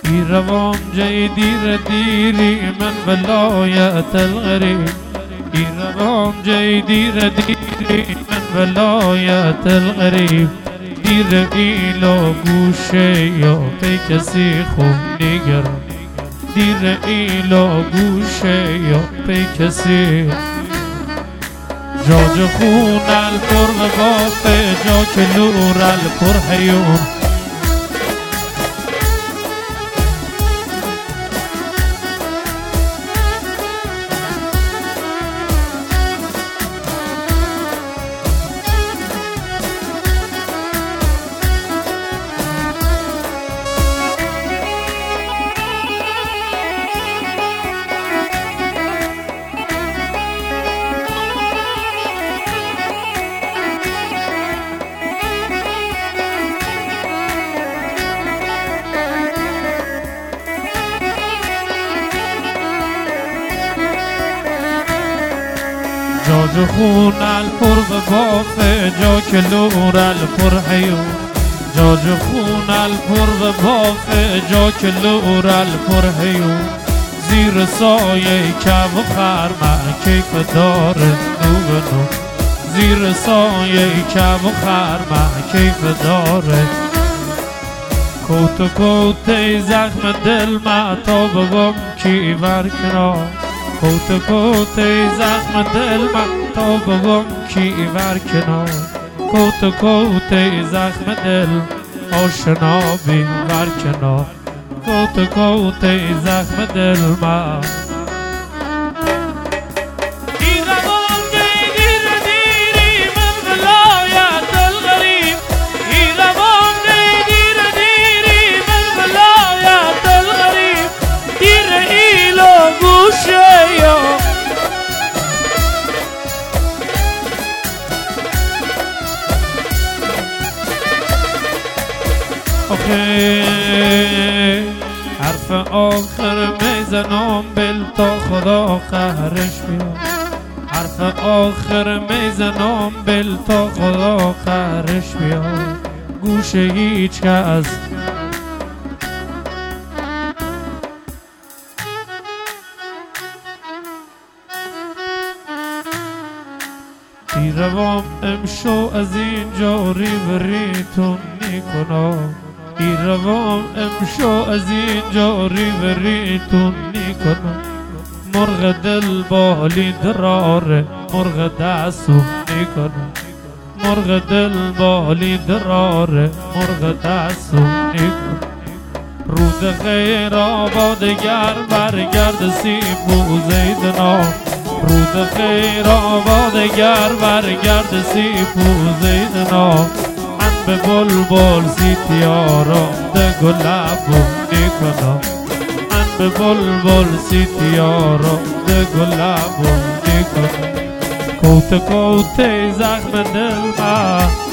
روام جيدير ديري من ولاية الغريب روام جيدير ديري من ولاية الغريب دير إلى گوشه یا پی کسی خوب نگر دیر ایلا گوشه یا پی کسی جاج خون الپر و بافه جا کلور الپر حیون جاج خون الپر و بافه جا کلور الپر حیون جاج خون الپر و بافه جا کلور الپر حیون زیر سایه کب و خرمه کیف داره نو نو زیر سایه کب و خرمه کیف داره کوت کوت زخم دل تا بگم کی ورکنا کوت کوت زخم دل تا بگم کی ورکنا کوت کوت زخم دل آشنا بی ورکنا کوت کوت زخم دل حرف آخر میزنم بل تا خدا قهرش بیاد حرف آخر میزنم بل تا خدا قهرش بیاد گوشه هیچ کس روام امشو از اینجا ریوریتون میکنم روام امشو از اینجا ریوریتون میکنم مرغ دل بالی دراره مرغ دستون میکنم مرغ دل بالی دراره مرغ دستون میکنم رود خیر آبادگر برگرد سیب و زیدنا رود خیر آبادگر برگرد سیب و زیدنا من به بلبل سیتیارم ده گلابو نیکنم من به بلبل سیتیارم ده گلابو نیکنم کوت کوت زخم دل